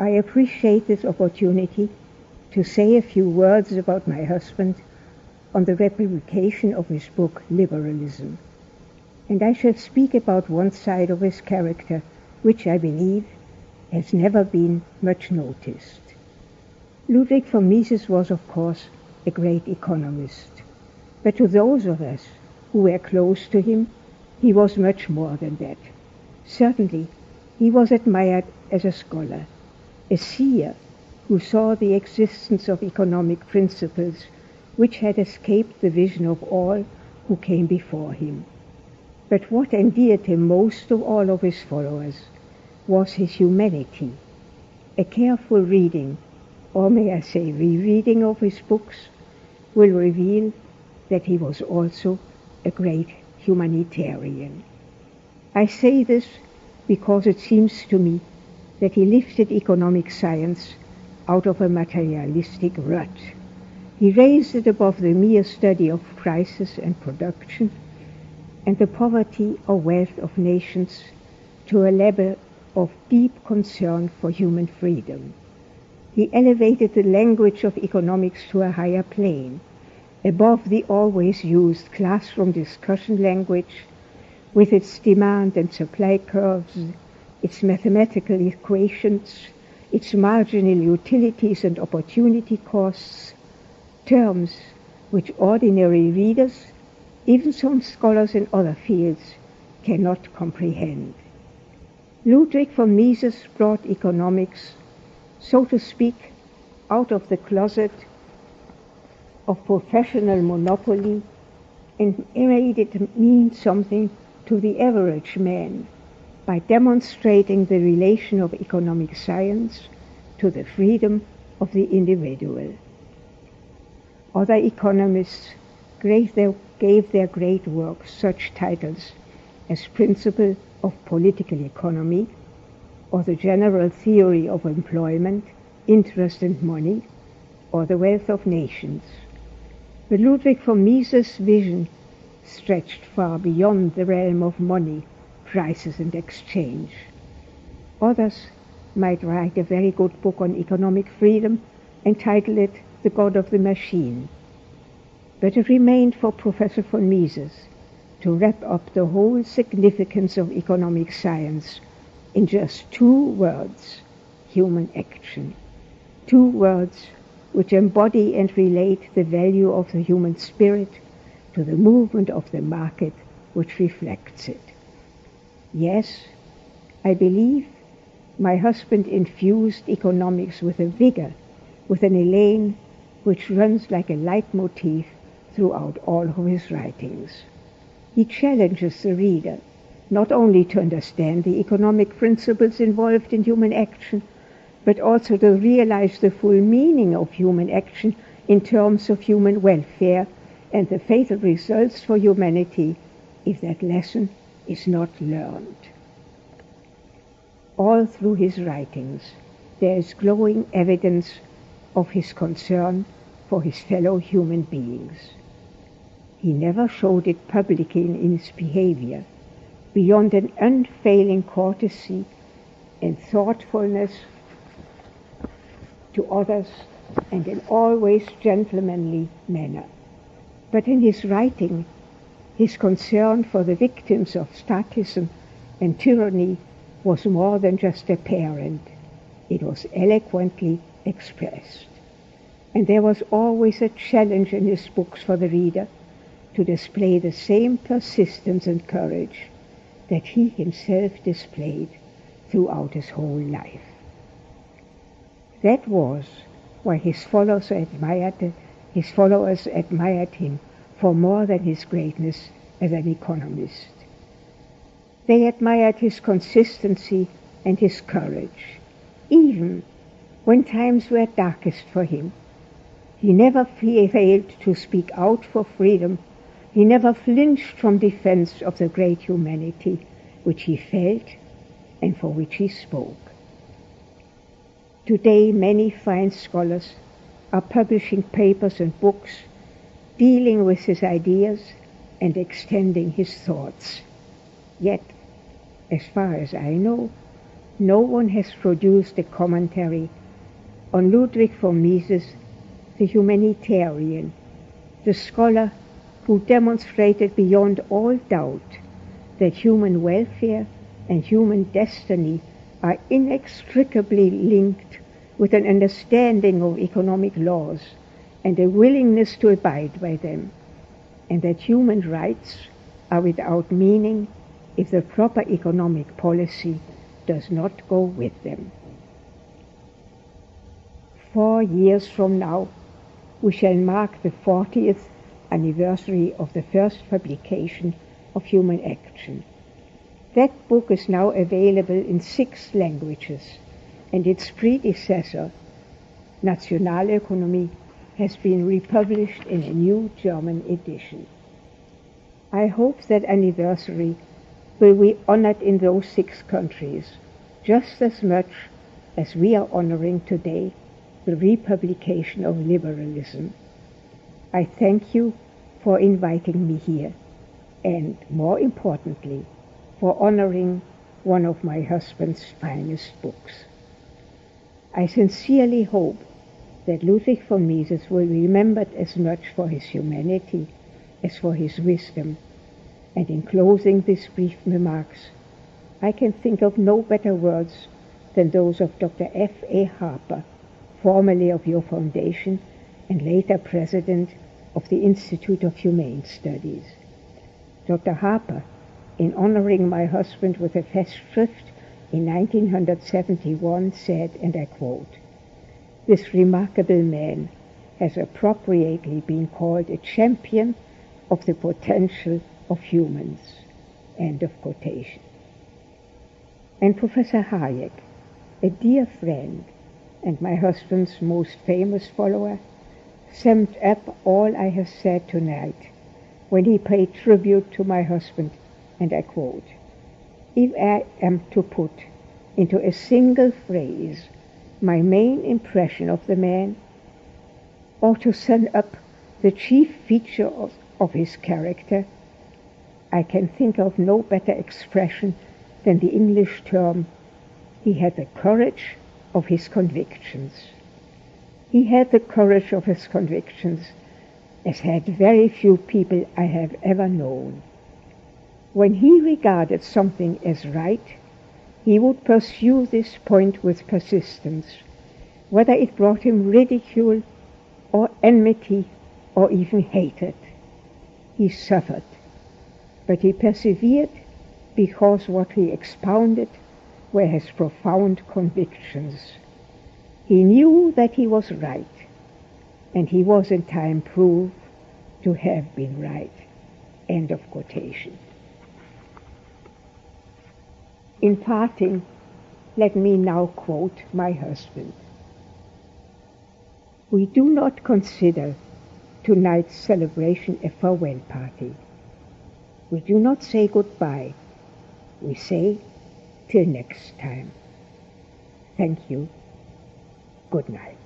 I appreciate this opportunity to say a few words about my husband on the publication of his book Liberalism. And I shall speak about one side of his character which I believe has never been much noticed. Ludwig von Mises was, of course, a great economist, but to those of us who were close to him, he was much more than that. Certainly, he was admired as a scholar, a seer who saw the existence of economic principles which had escaped the vision of all who came before him. But what endeared him most to all of his followers was his humanity. A careful reading, or may I say rereading of his books, will reveal that he was also a great humanitarian. I say this because it seems to me that he lifted economic science out of a materialistic rut. He raised it above the mere study of prices and production and the poverty or wealth of nations to a level of deep concern for human freedom. He elevated the language of economics to a higher plane, above the always used classroom discussion language, with its demand and supply curves, its mathematical equations, its marginal utilities and opportunity costs, terms which ordinary readers, even some scholars in other fields, cannot comprehend. Ludwig von Mises brought economics, so to speak, out of the closet of professional monopoly and made it mean something to the average man by demonstrating the relation of economic science to the freedom of the individual. Other economists gave their great works such titles as Principle of Political Economy, or the General Theory of Employment, Interest and Money, or the Wealth of Nations. But Ludwig von Mises' vision stretched far beyond the realm of money, prices and exchange. Others might write a very good book on economic freedom and title it The God of the Machine. But it remained for Professor von Mises to wrap up the whole significance of economic science in just 2 words, human action. 2 words which embody and relate the value of the human spirit to the movement of the market which reflects it. Yes, I believe my husband infused economics with a vigor, with an elan which runs like a leitmotif throughout all of his writings. He challenges the reader not only to understand the economic principles involved in human action, but also to realize the full meaning of human action in terms of human welfare and the fatal results for humanity if that lesson is not learned. All through his writings, there is glowing evidence of his concern for his fellow human beings. He never showed it publicly in his behavior, beyond an unfailing courtesy and thoughtfulness to others and an always gentlemanly manner. But in his writing, his concern for the victims of statism and tyranny was more than just apparent. It was eloquently expressed. And there was always a challenge in his books for the reader to display the same persistence and courage that he himself displayed throughout his whole life. That was why his followers admired him for more than his greatness as an economist. They admired his consistency and his courage, even when times were darkest for him. He never failed to speak out for freedom. He never flinched from defense of the great humanity which he felt and for which he spoke. Today, many fine scholars are publishing papers and books dealing with his ideas and extending his thoughts. Yet, as far as I know, no one has produced a commentary on Ludwig von Mises, the humanitarian, the scholar who demonstrated beyond all doubt that human welfare and human destiny are inextricably linked with an understanding of economic laws and a willingness to abide by them, and that human rights are without meaning if the proper economic policy does not go with them. 4 years from now, we shall mark the 40th anniversary of the first publication of Human Action. That book is now available in 6 languages, and its predecessor, Nationalökonomie, has been republished in a new German edition. I hope that anniversary will be honored in those 6 countries just as much as we are honoring today the republication of liberalism. I thank you for inviting me here, and more importantly, for honoring one of my husband's finest books. I sincerely hope that Ludwig von Mises will be remembered as much for his humanity as for his wisdom. And in closing these brief remarks, I can think of no better words than those of Dr. F.A. Harper, formerly of your foundation and later president of the Institute of Humane Studies. Dr. Harper, in honoring my husband with a Festschrift in 1971, said, and I quote, "This remarkable man has appropriately been called a champion of the potential of humans." End of quotation. And Professor Hayek, a dear friend and my husband's most famous follower, summed up all I have said tonight when he paid tribute to my husband, and I quote, "If I am to put into a single phrase my main impression of the man, or to sum up the chief feature of his character, I can think of no better expression than the English term, he had the courage of his convictions." He had the courage of his convictions, as had very few people I have ever known. When he regarded something as right, he would pursue this point with persistence, whether it brought him ridicule or enmity or even hatred. He suffered, but he persevered because what he expounded were his profound convictions. He knew that he was right, and he was in time proved to have been right. End of quotation. In parting, let me now quote my husband. "We do not consider tonight's celebration a farewell party. We do not say goodbye. We say till next time. Thank you. Good night."